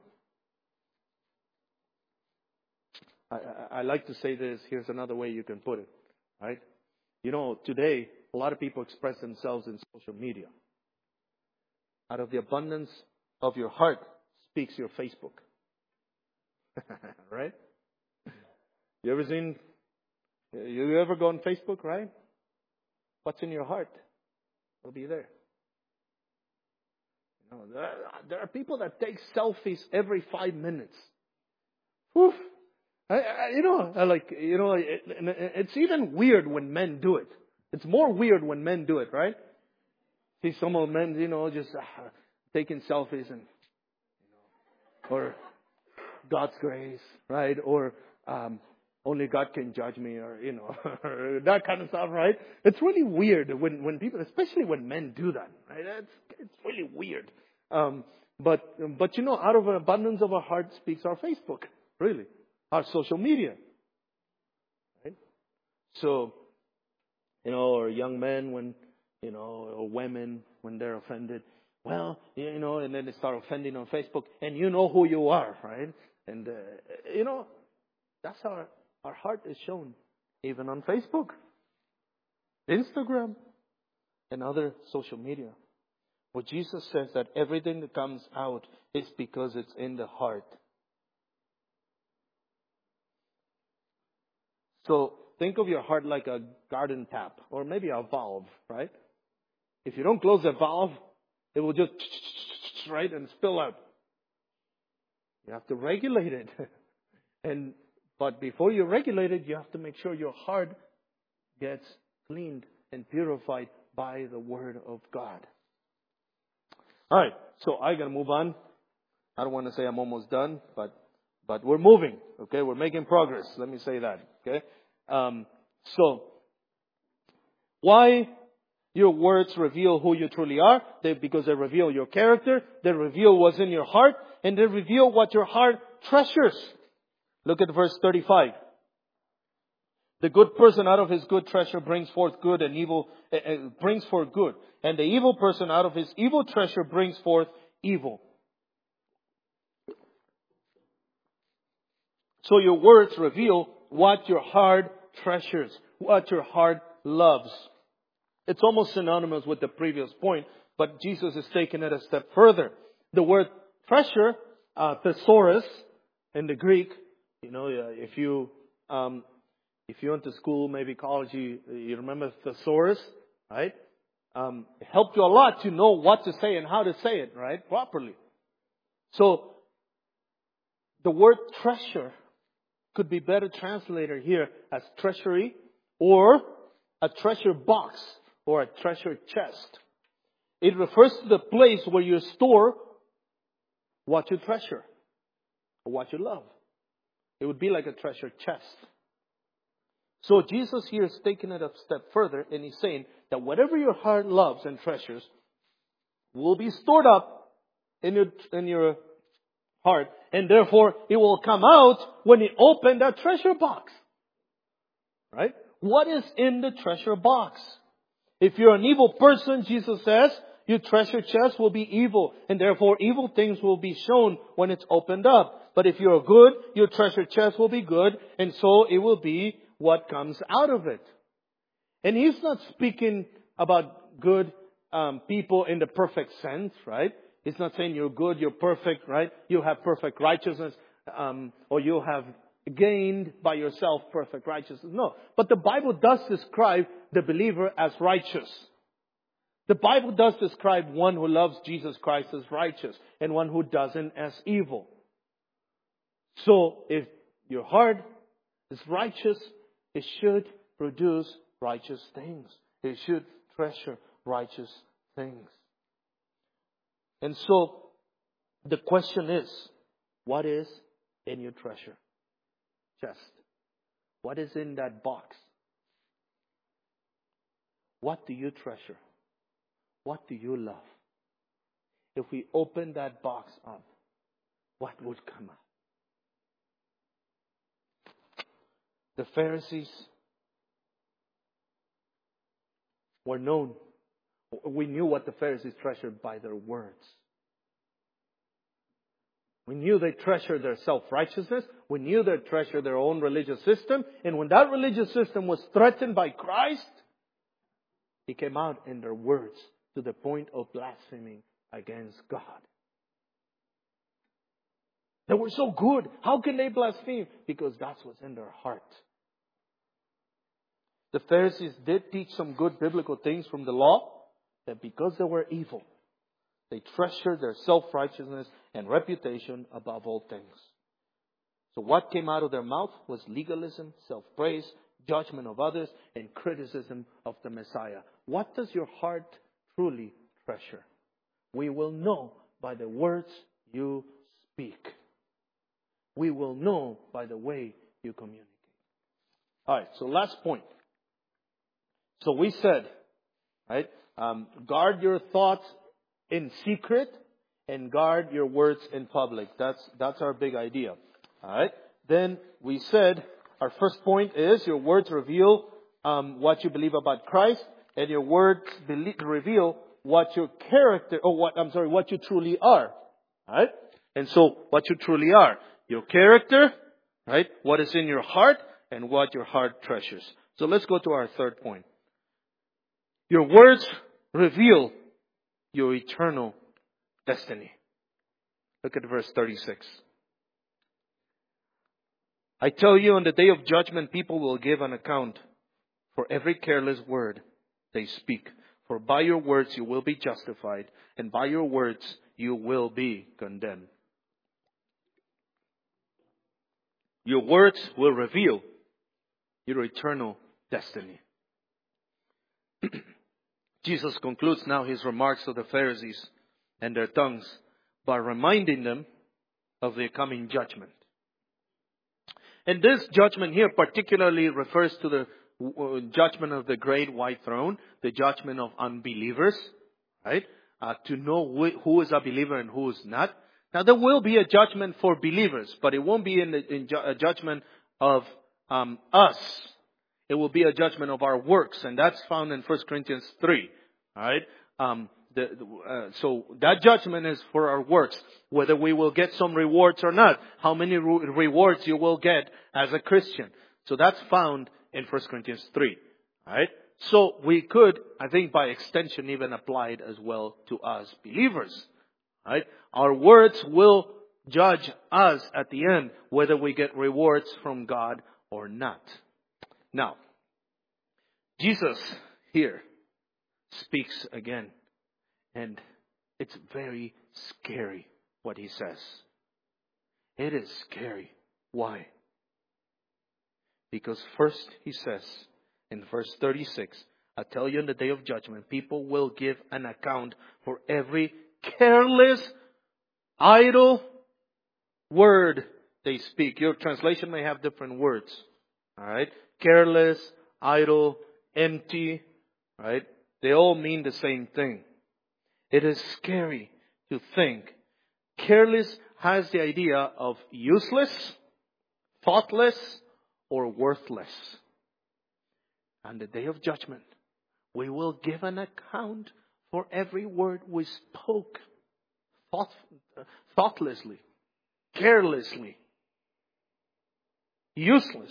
I, I, I like to say this. Here's another way you can put it, right? You know, today, a lot of people express themselves in social media. Out of the abundance of your heart speaks your Facebook. Right? You ever seen, you ever go on Facebook, right? What's in your heart will be there. You know, there, there are people that take selfies every five minutes. Whew. I, I, you know, I like, you know, it, it's even weird when men do it. It's more weird when men do it, right? See some of men, you know, just uh, taking selfies and, you know, or God's grace, right? Or um, only God can judge me, or, you know, that kind of stuff, right? It's really weird when, when people, especially when men do that, right? It's, it's really weird. Um, but, but, you know, out of an abundance of our heart speaks our Facebook, really. Our social media. Right? So, you know, or young men when, you know, or women when they're offended. Well, you know, and then they start offending on Facebook. And you know who you are, right? And, uh, you know, that's how our, our heart is shown. Even on Facebook, Instagram, and other social media. Well, Jesus says that everything that comes out is because it's in the heart. So think of your heart like a garden tap or maybe a valve, right? If you don't close the valve, it will just, right, and spill out. You have to regulate it. and But before you regulate it, you have to make sure your heart gets cleaned and purified by the Word of God. All right, so I got to move on. I don't want to say I'm almost done, but But we're moving, okay? We're making progress. Let me say that, okay? Um, so, why your words reveal who you truly are? They, because they reveal your character. They reveal what's in your heart. And they reveal what your heart treasures. Look at verse thirty-five. The good person out of his good treasure brings forth good, and evil uh, uh, brings forth good. And the evil person out of his evil treasure brings forth evil. So your words reveal what your heart treasures, what your heart loves. It's almost synonymous with the previous point, but Jesus is taking it a step further. The word treasure, uh, thesaurus, in the Greek, you know, if you um, if you went to school, maybe college, you, you remember thesaurus, right? Um, it helped you a lot to know what to say and how to say it, right, properly. So the word treasure could be better translated here as treasury or a treasure box or a treasure chest. It refers to the place where you store what you treasure or what you love. It would be like a treasure chest. So Jesus here is taking it a step further, and He's saying that whatever your heart loves and treasures will be stored up in your, in your heart, and therefore it will come out when you open that treasure box. Right? What is in the treasure box? If you're an evil person, Jesus says, your treasure chest will be evil, and therefore evil things will be shown when it's opened up. But if you're good, your treasure chest will be good, and so it will be what comes out of it. And He's not speaking about good um, people in the perfect sense, right? He's not saying you're good, you're perfect, right? You have perfect righteousness, um, or you have gained by yourself perfect righteousness. No. But the Bible does describe the believer as righteous. The Bible does describe one who loves Jesus Christ as righteous and one who doesn't as evil. So if your heart is righteous, it should produce righteous things. It should treasure righteous things. And so the question is, what is in your treasure chest? What is in that box? What do you treasure? What do you love? If we open that box up, what would come out? The Pharisees were known. We knew what the Pharisees treasured by their words. We knew they treasured their self-righteousness. We knew they treasured their own religious system. And when that religious system was threatened by Christ, it came out in their words to the point of blaspheming against God. They were so good. How can they blaspheme? Because that's what's in their heart. The Pharisees did teach some good biblical things from the law, that because they were evil, they treasured their self-righteousness and reputation above all things. So what came out of their mouth was legalism, self-praise, judgment of others, and criticism of the Messiah. What does your heart truly treasure? We will know by the words you speak. We will know by the way you communicate. All right, so last point. So we said, right, um, guard your thoughts in secret and guard your words in public. That's that's our big idea. All right. Then we said our first point is your words reveal um, what you believe about Christ, and your words believe, reveal what your character, or what I'm sorry, what you truly are. All right. And so what you truly are, your character, right? What is in your heart and what your heart treasures. So let's go to our third point. Your words reveal your eternal destiny. Look at verse thirty-six. I tell you, on the day of judgment, people will give an account for every careless word they speak. For by your words you will be justified, and by your words you will be condemned. Your words will reveal your eternal destiny. Jesus concludes now His remarks to the Pharisees and their tongues by reminding them of their coming judgment. And this judgment here particularly refers to the judgment of the great white throne, the judgment of unbelievers, right? Uh, to know who is a believer and who is not. Now there will be a judgment for believers, but it won't be in, the, in ju- a judgment of um, us. It will be a judgment of our works, and that's found in First Corinthians three. All right. Um, the, uh, so that judgment is for our works, whether we will get some rewards or not. How many re- rewards you will get as a Christian. So that's found in First Corinthians three. All right. So we could, I think, by extension, even apply it as well to us believers. All right. Our words will judge us at the end, whether we get rewards from God or not. Now, Jesus here speaks again, and it's very scary what He says. It is scary. Why? Because first he says in verse thirty-six, I tell you in the day of judgment, people will give an account for every careless, idle word they speak. Your translation may have different words. Alright? Careless, idle, empty. Right? They all mean the same thing. It is scary to think. Careless has the idea of useless, thoughtless, or worthless. On the day of judgment, we will give an account for every word we spoke thought, thoughtlessly, carelessly, useless.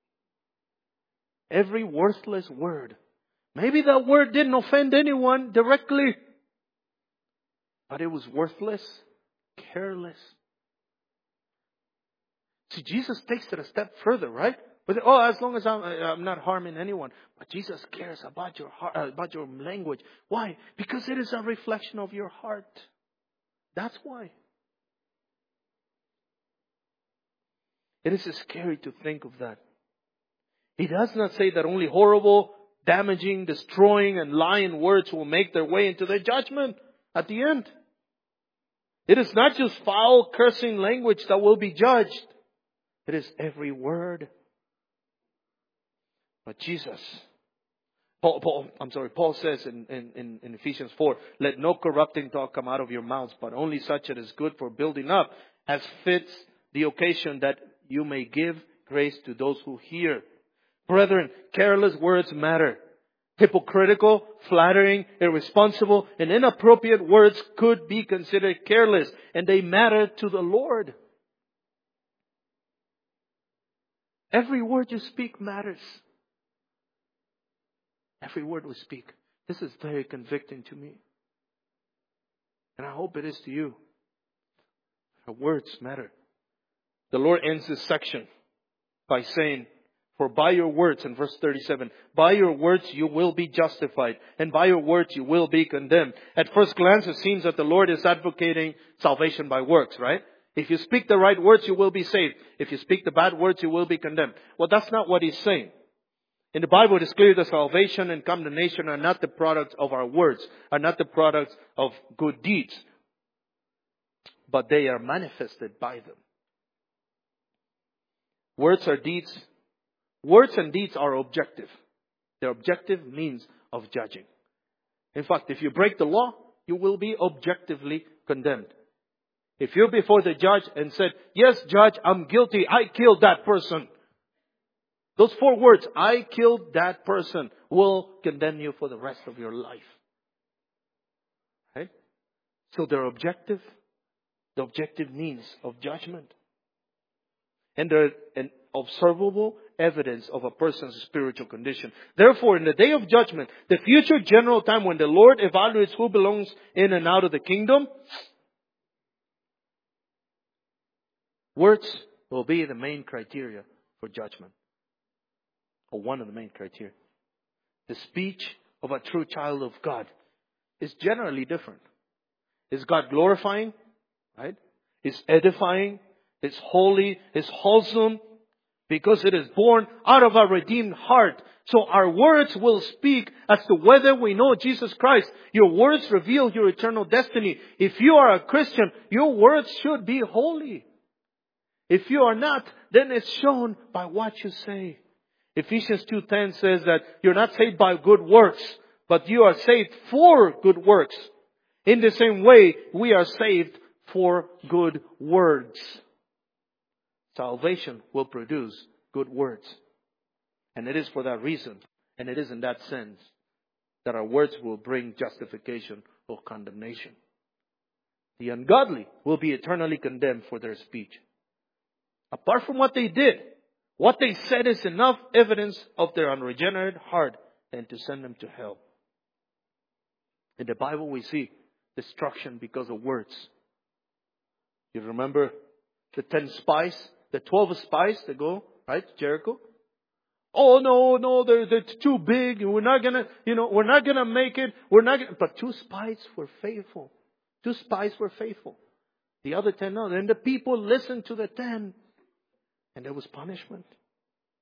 Every worthless word. Maybe that word didn't offend anyone directly, but it was worthless, careless. See, Jesus takes it a step further, right? But oh, as long as I'm, I'm not harming anyone. But Jesus cares about your heart, uh, about your language. Why? Because it is a reflection of your heart. That's why. It is scary to think of that. He does not say that only horrible, damaging, destroying, and lying words will make their way into the judgment at the end. It is not just foul, cursing language that will be judged. It is every word. But Jesus, Paul, Paul I'm sorry, Paul says in, in, in Ephesians four, let no corrupting talk come out of your mouths, but only such as is good for building up, as fits the occasion, that you may give grace to those who hear. Brethren, careless words matter. Hypocritical, flattering, irresponsible, and inappropriate words could be considered careless, and they matter to the Lord. Every word you speak matters. Every word we speak. This is very convicting to me. And I hope it is to you. Our words matter. The Lord ends this section by saying, for by your words, in verse thirty-seven, by your words you will be justified, and by your words you will be condemned. At first glance, it seems that the Lord is advocating salvation by works, right? If you speak the right words, you will be saved. If you speak the bad words, you will be condemned. Well, that's not what He's saying. In the Bible, it is clear that salvation and condemnation are not the products of our words, are not the products of good deeds, but they are manifested by them. Words are deeds. Words and deeds are objective. They're objective means of judging. In fact, if you break the law, you will be objectively condemned. If you're before the judge and said, yes, judge, I'm guilty, I killed that person. Those four words, I killed that person, will condemn you for the rest of your life. Right? So they're objective. The objective means of judgment. And they're an observable evidence of a person's spiritual condition. Therefore, in the day of judgment, the future general time when the Lord evaluates who belongs in and out of the kingdom, words will be the main criteria for judgment. Or one of the main criteria. The speech of a true child of God is generally different. Is God glorifying? Right? Is edifying? Is holy? Is wholesome? Because it is born out of a redeemed heart. So our words will speak as to whether we know Jesus Christ. Your words reveal your eternal destiny. If you are a Christian, your words should be holy. If you are not, then it's shown by what you say. Ephesians two ten says that you're not saved by good works, but you are saved for good works. In the same way, we are saved for good words. Salvation will produce good words. And it is for that reason, and it is in that sense, that our words will bring justification or condemnation. The ungodly will be eternally condemned for their speech. Apart from what they did, what they said is enough evidence of their unregenerate heart and to send them to hell. In the Bible we see destruction because of words. You remember the ten spies, the twelve spies that go, right, to Jericho? Oh no, no, they're, they're too big. We're not gonna, you know, we're not gonna make it. We're not gonna, but two spies were faithful. Two spies were faithful. The other ten, no. And the people listened to the ten. And there was punishment.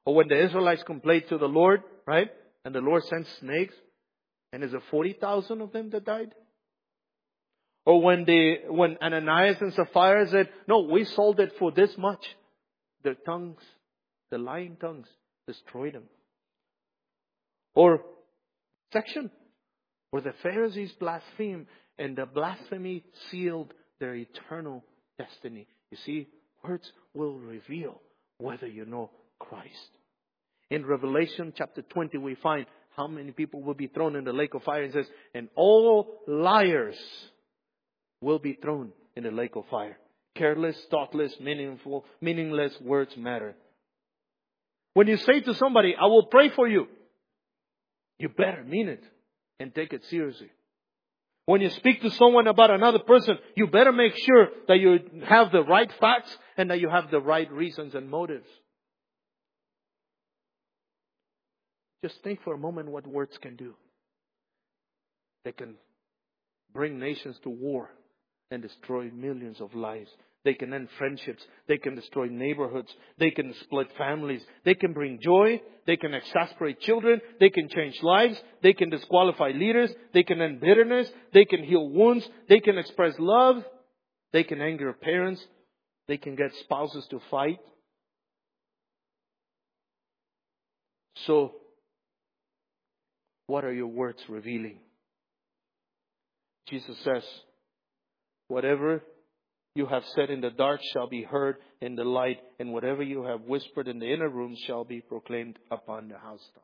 Or when the Israelites complained to the Lord, right? And the Lord sent snakes. And is it forty thousand of them that died? Or when they, when Ananias and Sapphira said, no, we sold it for this much. Their tongues, the lying tongues, destroyed them. Or section where the Pharisees blasphemed and the blasphemy sealed their eternal destiny. You see, words will reveal whether you know Christ. In Revelation chapter twenty, we find how many people will be thrown in the lake of fire. It says, and all liars will be thrown in the lake of fire. Careless, thoughtless, meaningful, meaningless words matter. When you say to somebody, I will pray for you, you better mean it and take it seriously. When you speak to someone about another person, you better make sure that you have the right facts and that you have the right reasons and motives. Just think for a moment what words can do. They can bring nations to war and destroy millions of lives. They can end friendships. They can destroy neighborhoods. They can split families. They can bring joy. They can exasperate children. They can change lives. They can disqualify leaders. They can end bitterness. They can heal wounds. They can express love. They can anger parents. They can get spouses to fight. So, what are your words revealing? Jesus says, whatever you have said in the dark shall be heard in the light, and whatever you have whispered in the inner room shall be proclaimed upon the housetops.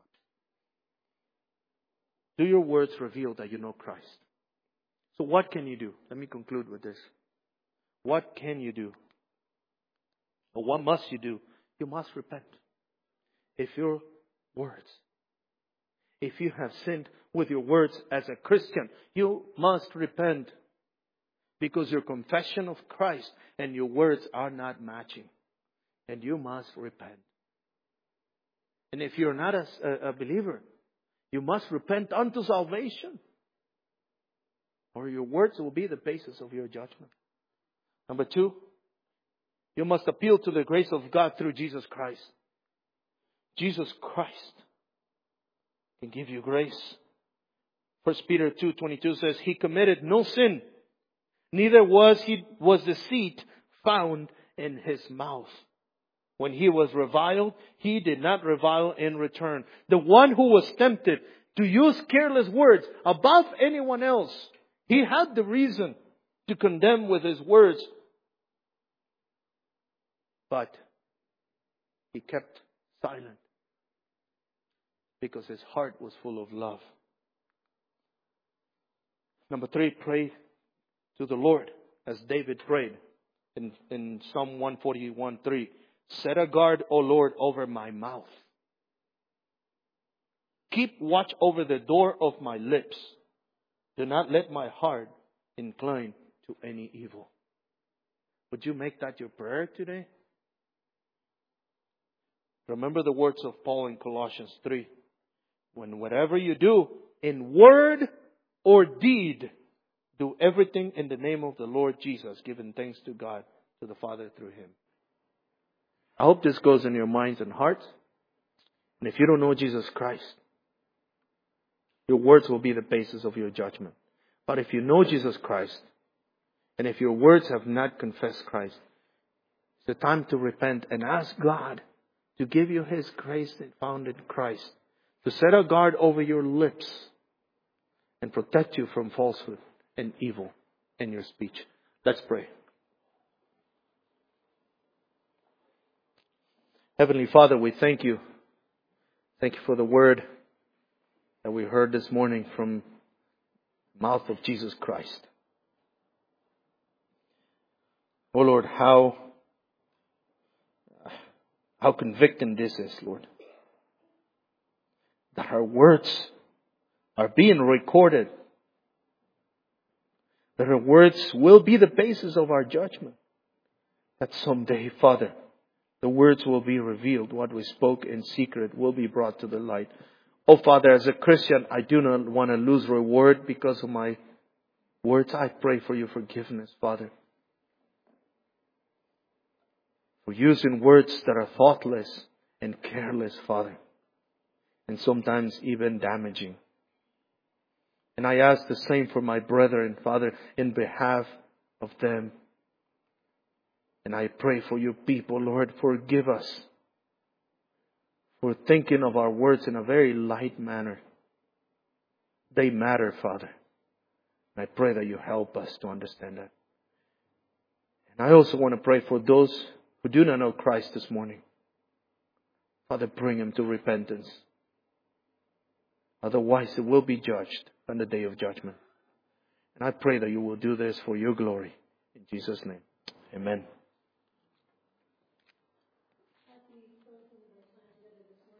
Do your words reveal that you know Christ? So what can you do? Let me conclude with this. What can you do? Or what must you do? You must repent. If your words, if you have sinned with your words as a Christian, you must repent. Because your confession of Christ and your words are not matching. And you must repent. And if you're not a, a believer, you must repent unto salvation. Or your words will be the basis of your judgment. Number two, you must appeal to the grace of God through Jesus Christ. Jesus Christ can give you grace. First Peter two twenty-two says, He committed no sin. Neither was he was deceit found in His mouth. When He was reviled, He did not revile in return. The one who was tempted to use careless words above anyone else, he had the reason to condemn with his words. But he kept silent because his heart was full of love. Number three, pray to the Lord as David prayed in, in Psalm one forty-one three. Set a guard, O Lord, over my mouth. Keep watch over the door of my lips. Do not let my heart incline to any evil. Would you make that your prayer today? Remember the words of Paul in Colossians three. When whatever you do, in word or deed, do everything in the name of the Lord Jesus, giving thanks to God, to the Father through Him. I hope this goes in your minds and hearts. And if you don't know Jesus Christ, your words will be the basis of your judgment. But if you know Jesus Christ, and if your words have not confessed Christ, it's the time to repent and ask God to give you His grace that found in Christ, to set a guard over your lips and protect you from falsehood and evil in your speech. Let's pray. Heavenly Father, we thank you. Thank you for the word that we heard this morning from the mouth of Jesus Christ. Oh Lord, how, how convicting this is, Lord. That our words are being recorded. That our words will be the basis of our judgment. That someday, Father, the words will be revealed. What we spoke in secret will be brought to the light. Oh Father, as a Christian, I do not want to lose reward because of my words. I pray for your forgiveness, Father. For using words that are thoughtless and careless, Father. And sometimes even damaging. And I ask the same for my brethren, Father, in behalf of them. And I pray for your people, Lord, forgive us for thinking of our words in a very light manner. They matter, Father. And I pray that you help us to understand that. And I also want to pray for those who do not know Christ this morning. Father, bring them to repentance. Otherwise, they will be judged on the day of judgment. And I pray that you will do this for your glory. In Jesus' name, amen.